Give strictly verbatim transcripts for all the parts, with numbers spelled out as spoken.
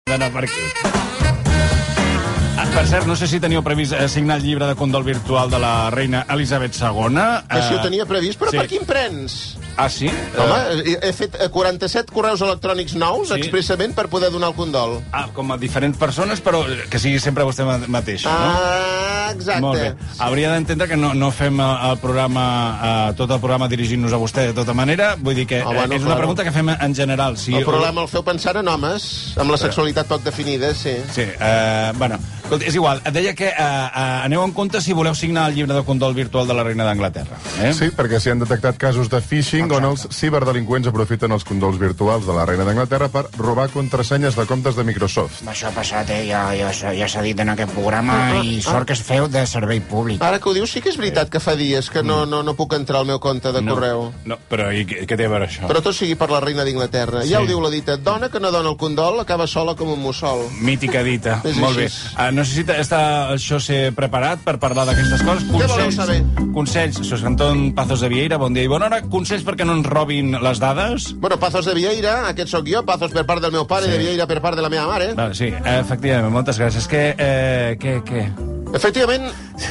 d'anar per aquí. Per cert, no sé si teníeu previst signar el llibre de condol virtual de la reina Elisabet segona. Que si ho tenia previst, però sí. per quin prens? Ah, sí? Home, he, he fet quaranta-set correus electrònics nous, sí, expressament per poder donar el condol. Ah, com a diferents persones, però que sigui sempre vostè mateix, no? Ah, exacte. Molt bé. Hauria d'entendre que no, no fem el programa, eh, tot el programa dirigint-nos a vostè de tota manera. Vull dir que oh, bueno, és una claro. pregunta que fem en general. Si el problema el feu pensant en homes, amb la sexualitat poc definida, sí. Sí, eh, bueno, és igual. Deia que eh, eh, aneu en compte si voleu signar el llibre de condol virtual de la reina d'Anglaterra. Eh? Sí, perquè s'hi han detectat casos de phishing on els ciberdelinqüents aprofiten els condols virtuals de la reina d'Anglaterra per robar contrasenyes de comptes de Microsoft. Això ha passat, eh? Ja, ja, s'ha- ja s'ha dit en aquest programa Ah, ah, i ah. sort que es feu de servei públic. Ara que ho dius, sí que és veritat que fa dies que no, no, no puc entrar al meu compte de No, correu. no, però i què, què té a veure això? Però tot sigui per la reina d'Inglaterra. Sí. Ja ho diu la dita, dona que no dona el condol acaba sola com un mussol. Mítica dita. És Molt bé. així. Uh, necessita està, això ser preparat per parlar d'aquestes coses? Què voleu saber? Consells. Sos Antón Pazos de Vieira, bon dia i bona hora. Consells perquè no ens robin les dades? Bueno, Pazos de Vieira, aquest sóc jo, Pazos per part del meu pare, Sí. sí, de Vieira per part de la meva mare. Va, sí, efectivament, moltes gràcies. Que, eh, què, què? Efectivament,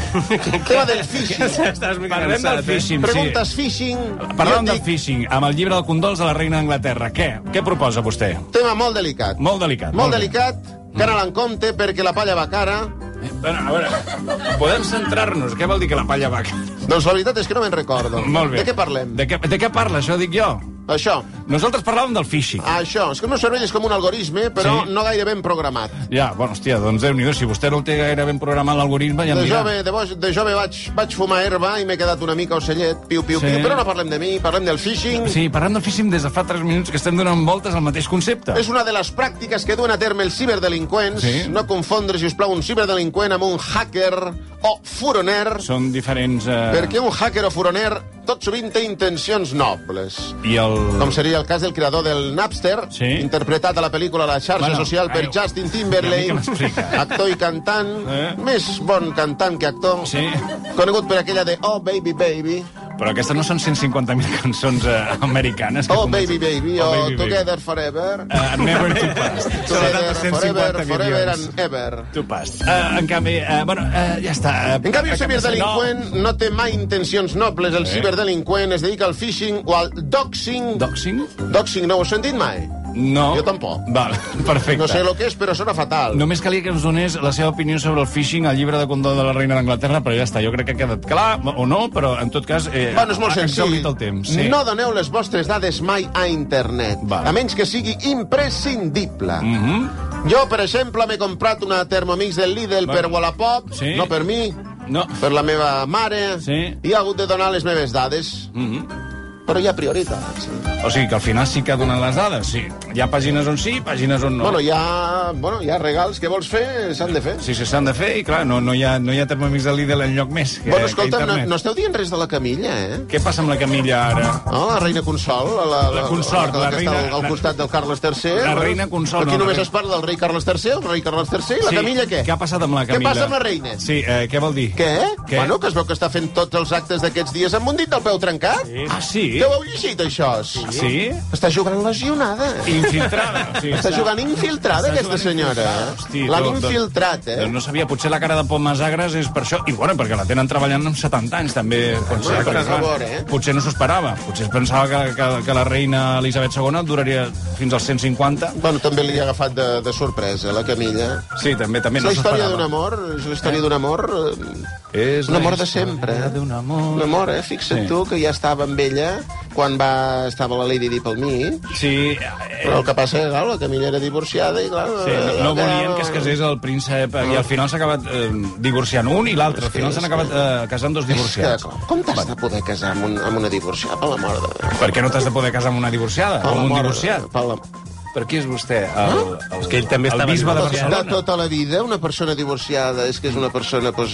tema del phishing. Parlem del phishing, Preguntes sí. phishing. Parlàvem Jo del dic, phishing, amb el llibre de condols de la reina d'Anglaterra. Què? Què proposa vostè? tema molt delicat. Molt delicat. Molt bé. delicat, que anar en compte perquè la palla va cara. Eh, bueno, a veure, podem centrar-nos. Què vol dir que la palla va? Doncs la veritat és que no me'n recordo. Molt bé. De què parlem? De què, de què parla, això dic jo? Això. Nosaltres parlàvem del phishing. Això. És que el meu cervell és com un algoritme, però Sí. no gaire ben programat. Ja, bueno, hòstia, doncs Déu-n'hi-do, si vostè no el té gaire ben programat l'algoritme, ja em De dirà. jove, de, bo, de jove vaig, vaig fumar herba i m'he quedat una mica ocellet, piu, piu, Sí. piu, però no parlem de mi, parlem del phishing. Sí, parlem del phishing des de fa tres minuts que estem donant voltes al mateix concepte. És una de les pràctiques que duen a terme els ciberdelinqüents. Sí. No confondre, si us plau, un ciberdelinqüent amb un hacker o furoner, Són diferents... Eh... perquè un hacker o furoner tot sovint té intencions nobles. I el... Com seria el cas del creador del Napster, Sí. interpretat a la pel·lícula La xarxa Bueno, social per ai, Justin una Timberlake, mica m'explica. actor i cantant, Eh? més bon cantant que actor, Sí. conegut per aquella de Oh Baby Baby, Però aquestes no són cent cinquanta mil cançons eh, americanes. que Oh comencen- Baby Baby, Oh, o Baby, Baby. Together Forever, Uh, never to past. Together Forever, Forever milions. and Ever. To past. Uh, en canvi, uh, bueno, uh, ja està. Uh, En canvi, el a canvi, ciberdelinqüent no té mai intencions nobles. El Sí. ciberdelinqüent es dedica al phishing o al doxing. No. Doxing? Doxing, no ho has sentit mai? No. Jo tampoc. Val, perfecte. No sé el que és, però sona fatal. Només calia que ens donés la seva opinió sobre el phishing al llibre de condol de la reina d'Anglaterra, però ja està, jo crec que ha quedat clar, o no, però en tot cas... Eh, Bueno, és molt ha senzill. exhaurit el temps. Sí. No doneu les vostres dades mai a internet, Val. a menys que sigui imprescindible. Mm -hmm. Jo, per exemple, m'he comprat una Thermomix del Lidl Bueno. per Wallapop, Sí. no per mi, No. per la meva mare, Sí. i he hagut de donar les meves dades. Mm -hmm. Però hi ha prioritats. O sigui que al final sí que donen les dades, sí. Hi ha pàgines on sí, pàgines on no. Bueno, hi ha, bueno, hi ha regals que vols fer, s'han de fer. Sí, sí, s'han de fer i, clar, no, no hi ha, no hi ha Thermomix de Lidl enlloc més que, Bueno, escolta, que no, internet. no esteu dient res de la Camilla, eh? Què passa amb la Camilla ara? No, la reina Consol, la, La consort, la, la que reina- està al, al costat del Carles tercer. La reina consort, Aquí no, la només reina- es parla del rei Carles tercer, el rei Carles tercer, i la Sí, Camilla què? Què ha passat amb la Camilla? Què passa amb la reina? Sí, eh, què vol dir? Què? Què? Bueno, que es veu que està fent tots els actes d'aquests dies amb un dit del peu trencat. Sí. Ah, sí? Què ho heu llegit, això? Sí? sí? Està jugant lesionada. Infiltrada. O sigui, Està jugant infiltrada, està aquesta jugant senyora. infiltrada. Hosti, L'han doncs- infiltrat, eh? Doncs no sabia, potser la cara de Pol Masagres és per això, i bueno, perquè la tenen treballant amb setanta anys, també. Potser, per perquè, clar, favor, eh? potser no s'ho esperava. Potser es pensava que, que, que la reina Elisabet segona duraria fins als cent cinquanta. Bueno, també li ha agafat de, de sorpresa, la Camilla. Sí, també, també És no la història s'esperava. d'un amor, és la història d'un amor... eh, És un amor la de sempre. història d'un amor. Un amor, eh? Fixa't Sí. tu, que ja estava amb ella quan va estava la Lady Di pel mig. Sí, eh, Però el que passa és que, clar, la Camilla era divorciada i, clar... sí, no, no volien que es casés el príncep i al final s'ha acabat eh, divorciant un i l'altre. Al final s'han acabat eh, casant dos És que, divorciats. com t'has de poder casar amb, un, amb una divorciada? Per l'amor de... Per què no t'has de poder casar amb una divorciada? Per O amb un l'amor- divorciat? per la... Per qui és vostè? El, el, És que ell també el estava bisbe de divorciat. De Barcelona. tota la vida, una persona divorciada és que és una persona pues,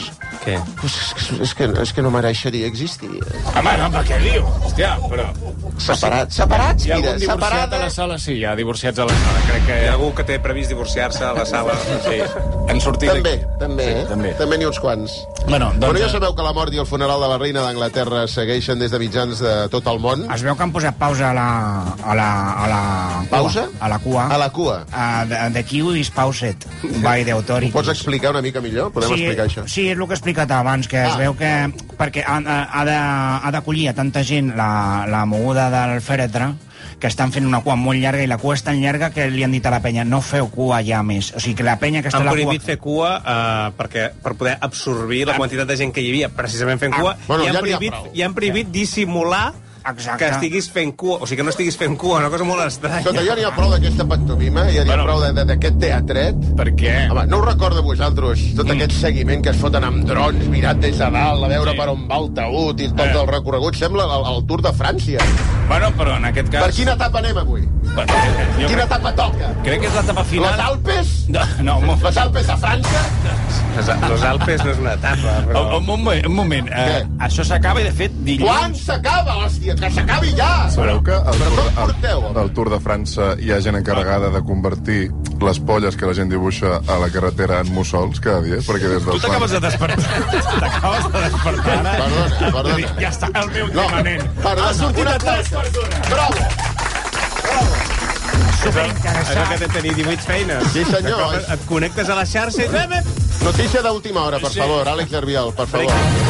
Què? Pues és, que, és, que, és que no mereixeria existir. Home, no, per què diu? Hòstia, però... Separats, separats, Hi ha mira, algun divorciat separada... a la sala? Sí, hi ha divorciats a la sala. Crec que... Hi ha algú que té previst divorciar-se a la sala? Sí, han sortit... També, també, Sí, eh? també. També n'hi ha uns quants. Bueno, doncs... Bueno, ja sabeu que la mort i el funeral de la reina d'Anglaterra segueixen des de mitjans de tot el món. Es veu que han posat pausa a la... A la, a la Pausa? Cua, a la cua. A la cua. Uh, the, the queue is paused by the authorities. Pots explicar una mica millor? Podem sí, explicar això? Sí, és el que he explicat abans, que es Ah. veu que... Perquè ha, ha de- ha d'acollir a tanta gent la, la moguda del fèretre, que estan fent una cua molt llarga, i la cua és tan llarga que li han dit a la penya, no feu cua ja més. O sigui, que la penya que està Han a la cua... prohibit fer cua uh, perquè, per poder absorbir la quantitat de gent que hi havia precisament fent cua, Ah, bueno, i, han ja n'hi ha prohibit, prou. i han prohibit dissimular Exacte. que estiguis fent cua, o sigui, que no estiguis fent cua, una cosa molt estranya. Escolta, ja n'hi ha prou d'aquesta pantomima, ja n'hi ha Bueno. prou de- de- d'aquest teatret. Per què? Home, no us recorda a vosaltres tot mm. aquest seguiment que es foten amb drons mirat des de dalt a veure Sí. per on va el taüt i tot Eh. el recorregut? Sembla el, el Tour de França. Bueno, però en aquest cas... Per quina etapa anem avui? Bueno, jo Quina crec, etapa toca? crec que és l'etapa final... Les Alpes? No, no, un, Les Alpes de França? Los, los Alpes no és una etapa, però... un, un moment, un moment. Eh, això s'acaba i, de fet, Quan dilluns... s'acaba, hòstia? Que s'acabi ja! Sabeu que al Però Tour, com al, porteu, home? al Tour de França hi ha gent encarregada de convertir les polles que la gent dibuixa a la carretera en mussols cada dia? Perquè des Tu del t'acabes de despertar. T'acabes de despertar ara. Perdona, perdona. Vull dir, Ja està, el meu No, permanent. perdona, Ha sortit una a tres cosa. per una. Bravo! Això que té tenir divuit feines. Sí, senyor. De cop Et connectes a la xarxa i... Bep, bep. Notícia d'última hora, per Sí. favor. Àlex Nervial, per favor.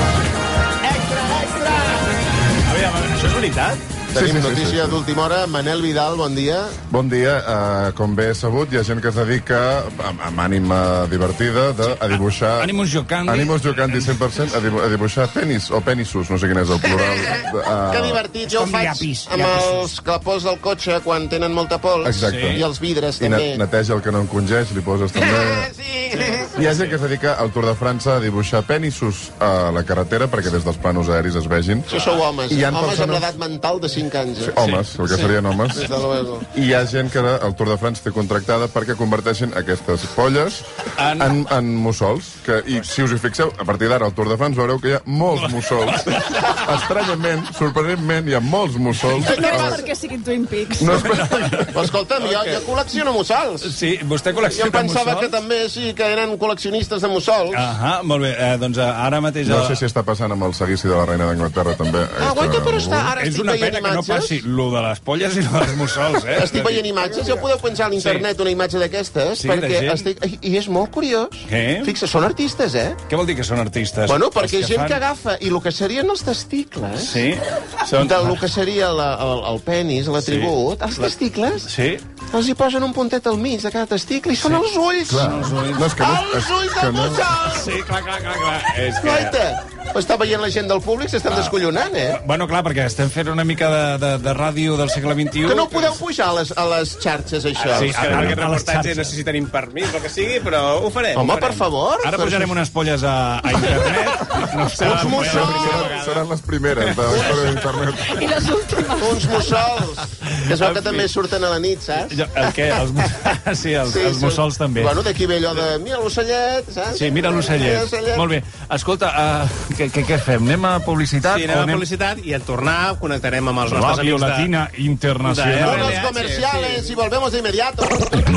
Aviam, això és veritat? Tenim sí, sí, notícia sí, sí. d'última hora. Manel Vidal, bon dia. Bon dia. Uh, com bé he sabut, hi ha gent que es dedica, amb, amb ànima divertida, de, a dibuixar... Animus Giocandi. Animus Giocandi, cent per cent, a, dibu a dibuixar penis, o penissos, no sé quin és el plural. Que Uh, divertit, és jo ho com faig llapis, amb llapisos. els capós del cotxe quan tenen molta pols. Exacte. I els vidres, I ne també. neteja el que no encongeix, li poses també... Sí. Hi ha gent que es dedica al Tour de França a dibuixar penissos a la carretera perquè des dels planos aeris es vegin. Això sou homes. I hi ha Homes persones- amb l'edat mental de cinc anys. Eh? Homes, el que serien homes. Des de luego. I hi ha gent que el Tour de France té contractada perquè converteixin aquestes polles En- en, en mussols. Que, I si us hi fixeu, a partir d'ara al Tour de France veureu que hi ha molts mussols. Estranyament, sorprenentment, hi ha molts mussols. No és a- perquè siguin Twin Peaks. No és per... Però escolta'm, jo, jo col·lecciono mussols. Sí, vostè Jo col·lecciona em pensava mussols? que també sí, que eren col·leccionistes de mussols. Ahà, molt bé. Eh, doncs eh, ara mateix... No a- sé si està passant amb el seguici de la reina d'Anglaterra, també. Ah, aguanta, però està, ara És estic una veient pena que no imatges. passi lo de les polles i lo dels mussols, eh? Estic veient imatges, ja podeu penjar a l'internet una imatge d'aquestes, Sí, de perquè gent. estic... I, I és molt curiós. Què? Fixa, són artistes, eh? Què vol dir que són artistes? Bueno, Els perquè gent fan- que agafa, i el que serien els testicles, Sí? Són... del que seria la, el, el penis, l'atribut, els testicles, Sí? els hi posen un puntet al mig de cada testicle i són els ulls. Clar, no, és que no, Els ulls que del no, mussol! Sí, clar, clar, clar, clar. És que... Guaita, està veient la gent del públic, s'estan descollonant, eh? Bueno, clar, perquè estem fent una mica de, de, de ràdio del segle vint-i-u. Que no ho podeu pujar a les, a les xarxes, això. Sí, És que ara- aquest a les reportatge xarxes. no sé si tenim permís o que sigui, però ho farem. Home, ho farem. per favor. Ara pujarem unes polles a, a internet. No sé, Uns mussols. seran, seran les primeres de la història d'internet. I les últimes. Uns mussols, que es veu que també surten a la nit, saps? Jo- El què? Els, mus- sí, els, els són- mussols també. Bueno, d'aquí ve allò de... Mira l'ocellet, saps? Sí, mira l'ocellet. Molt bé. Escolta, uh, què, què, què fem? Anem a publicitat? Sí, o anem a publicitat i al tornar connectarem amb els nostres Ràdio amics de... Latina Internacional. Son de- los comerciales y volvemos de inmediato.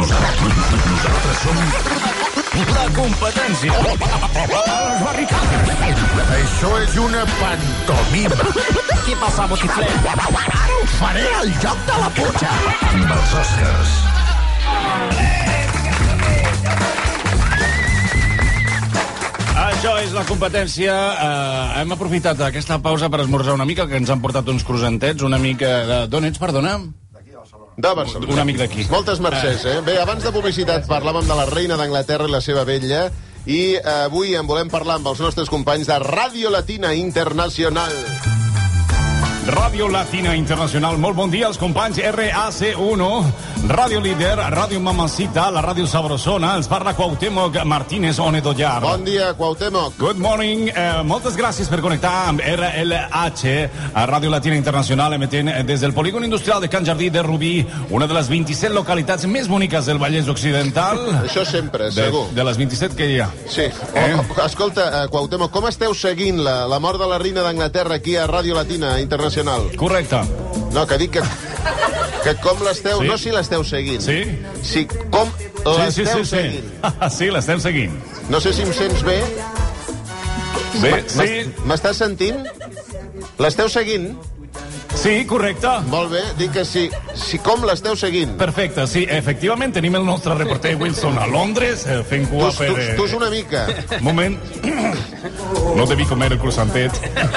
La competència. Les barricades. Això és una pantomima. Què passa, botifler? Ara ho faré al joc de la putxa. Amb els Oscars. Això és la competència. Uh, hem aprofitat aquesta pausa per esmorzar una mica, que ens han portat uns cruzantets, una mica de... D'on ets, perdona? De Barcelona. Un amic d'aquí. Moltes mercès, eh? Bé, abans de publicitat parlàvem de la reina d'Anglaterra i la seva vetlla, i eh, avui en volem parlar amb els nostres companys de Ràdio Latina Internacional. Ràdio Latina Internacional. Molt bon dia als companys R A C uno, Ràdio Líder, Ràdio Mamacita, la Ràdio Sabrosona. Els parla Cuauhtémoc Martínez Onedollar. Bon dia, Cuauhtémoc. Good morning. Eh, moltes gràcies per connectar amb R L H, a Ràdio Latina Internacional, emetent des del polígon industrial de Can Jardí de Rubí, una de les vint-i-set localitats més boniques del Vallès Occidental. Això sempre, De, segur. de les vint-i-set que hi ha. Sí. Eh? Oh, oh, escolta, uh, Cuauhtémoc, com esteu seguint la, la mort de la reina d'Anglaterra aquí a Ràdio Latina Internacional? Correcte. No, que dic que, que com l'esteu... Sí? No si l'esteu seguint. Sí? Si com l'esteu sí, sí, sí, seguint. sí. Sí, l'estem seguint. No sé si em sents bé. Bé, M- sí. M'estàs sentint? L'esteu seguint? Sí, correcte. Molt bé, dic que sí. Si com l'esteu seguint? Perfecte, sí, efectivament tenim el nostre reporter Wilson a Londres, eh, fent Tu, cua tu, per... eh, tu és una mica. Moment. No deví comer el croissantet.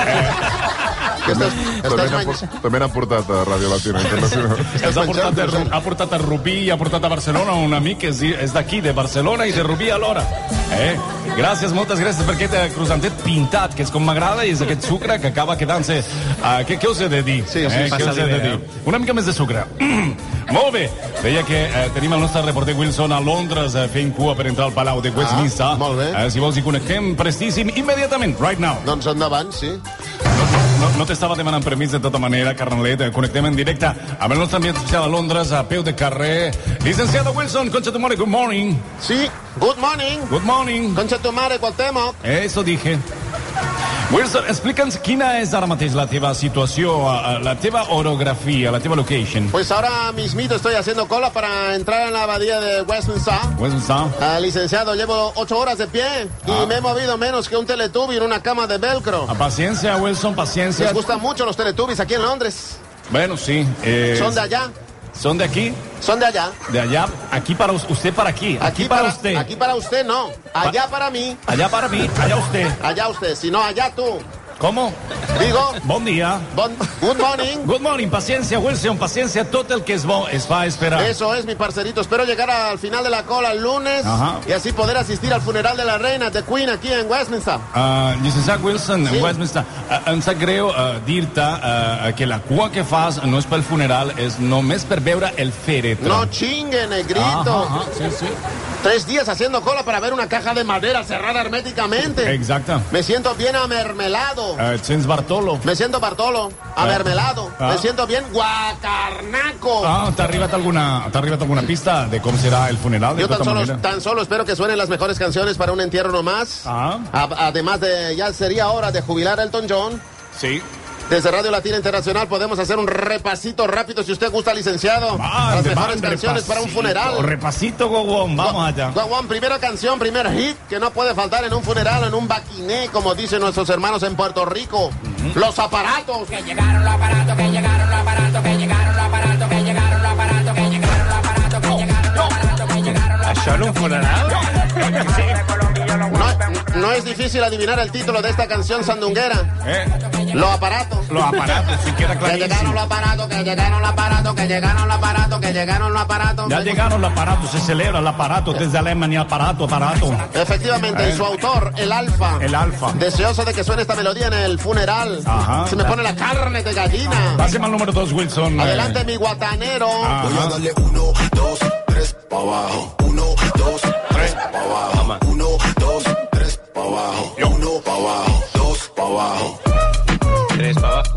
Que estàs, També estàs n'han menys... por- també n'han portat a Ràdio Latina Internacional. Els ha portat, de, menjant, ha portat a Rubí i ha portat a Barcelona un amic que és, és d'aquí, de Barcelona i de Rubí alhora. Eh? Gràcies, moltes gràcies per aquest eh, croissantet pintat, que és com m'agrada, i és aquest sucre que acaba quedant-se... Uh, què, què us he de dir? Sí, sí, eh? Què us he de dir? Una mica més de sucre. Molt bé. Deia que eh, tenim el nostre reporter Wilson a Londres eh, fent cua per entrar al Palau de Westminster. Ah, molt bé. Eh, si vols hi connectem prestíssim immediatament, right now. Doncs endavant, sí. No, no t'estava demanant permís de tota manera, carnalet. Eh, Connectem en directe amb el nostre ambient social a Londres, a peu de carrer. Licenciado Wilson, concha tu madre, good morning. Sí, good morning. Good morning. Concha tu mare, Cuauhtémoc. Eso dije. Wilson, explica'ns quina és ara mateix la teva situació, eh, la teva orografia, la teva location. Pues ahora mismito estoy haciendo cola para entrar en la abadía de Westminster. Westminster. Ah, licenciado, llevo ocho horas de pie y Ah. me he movido menos que un teletubby en una cama de velcro. Ah, paciencia, Wilson, paciencia. Les gustan mucho los teletubbies aquí en Londres. Bueno, sí. eh, Son de allá, ¿Son de aquí? son de allá. De allá. Aquí para us- usted, para aquí. Aquí, para, usted. Aquí para usted, no. Allá para mí. Allá para mí, allá usted. Allá usted, si no, allá tú. ¿Cómo? Digo, Bon dia. bon, good morning. Good morning, paciencia, Wilson, paciencia. Tot el que es bo es va a esperar. Eso es, mi parcerito. Espero llegar al final de la cola el lunes Ajá. y así poder asistir al funeral de la reina de Queen aquí en Westminster. Uh, llicenciat Wilson, Sí. Westminster, uh, em sap greu uh, dir-te uh, que la cua que fas no és pel funeral, és només per veure el fèretre. No chingue, negrito. Ajá, ajá, sí, sí. Tres días haciendo cola para ver una caja de madera cerrada herméticamente. Exacte. Me siento bien amermelado. Uh, et sents Bartolo? Me siento Bartolo, amermelado. Ah. Me siento bien guacarnaco. Ah, t'ha arribat, alguna, t'ha arribat alguna pista de com serà el funeral? De Yo tan tota solo, manera. tan solo espero que suenen las mejores canciones para un entierro nomás. Ah. A- además de, ya sería hora de jubilar a Elton John. Sí. Desde Radio Latina Internacional podemos hacer un repasito rápido, si usted gusta, licenciado. Ah, las de mejores van, canciones para un repasito, funeral. Repasito, Gogón, vamos allá. Go- Juan, primera canción, primer hit que no puede faltar en un funeral, en un baquiné, como dicen nuestros hermanos en Puerto Rico. Los aparatos. Que llegaron los aparatos, que llegaron los aparatos, que llegaron los aparatos, que llegaron los aparatos, que llegaron los aparatos, que llegaron los aparatos, que llegaron los Això en un funeral? No, no es difícil adivinar el título de esta canción sandunguera. Eh? Los aparatos. Los aparatos, si queda Que llegaron clarísimo. los aparatos, que llegaron los aparatos, que llegaron los aparatos, que llegaron los aparatos. Ya llegaron los aparatos, se celebra el aparato desde Alemania, aparato, aparato. Efectivamente, y su autor, el Alfa. El Alfa. Deseoso de que suene esta melodía en el funeral. Ajá. Se me pone la carne de gallina. Páseme al número dos, Wilson. eh. Adelante, mi guatanero. Ajá. Dale uno, dos, tres, pa' abajo. Uno, dos, tres, pa' abajo. Uno, dos, tres, pa' abajo. Uno, pa' abajo. Dos, pa' abajo. Tres para abajo.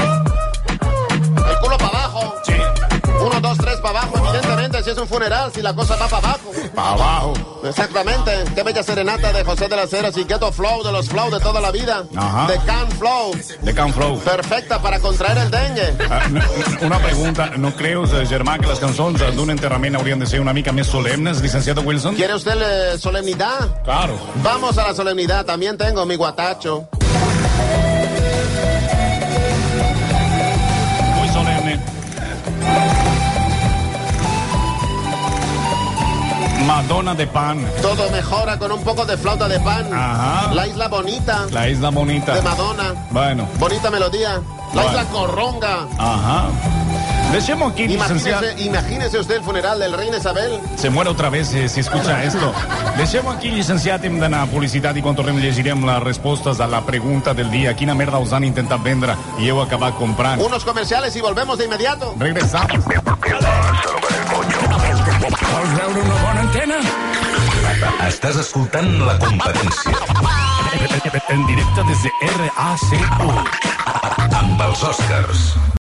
El culo para abajo. Sí. Uno, dos, tres para abajo. Evidentemente, si es un funeral, si la cosa va para abajo. Para abajo. Exactamente. Qué bella serenata de José de las Heras y Ghetto Flow, de los Flow de toda la vida. Ajá. De Can Flow. De Can Flow. Perfecta para contraer el dengue. Ah, no, una pregunta, no creus, eh, Germà, que les cançons eh, d'un enterrament haurien de ser una mica més solemnes, licenciado Wilson? ¿Quiere usted eh, solemnidad? Claro. Vamos a la solemnidad. También tengo mi guatacho. Muy solemne. Madonna de pan. Todo mejora con un poco de flauta de pan. Ajá. La isla bonita La isla bonita. de Madonna. Bueno. Bonita melodía. La Bueno. isla corronga. Ajá. Deixem aquí, licenciat. Imagínese, imagínese usted el funeral del reina Isabel. Se muere otra vez eh, si escucha esto. Deixem aquí, llicenciat, hem d'anar a publicitat i quan tornem llegirem les respostes a la pregunta del dia. Quina merda us han intentat vendre i heu acabat comprant? Unos comerciales y volvemos de inmediato. Regresamos. Vols veure una bona antena? Estàs escoltant La Competència. En directe des de R A C U. Amb els Oscars.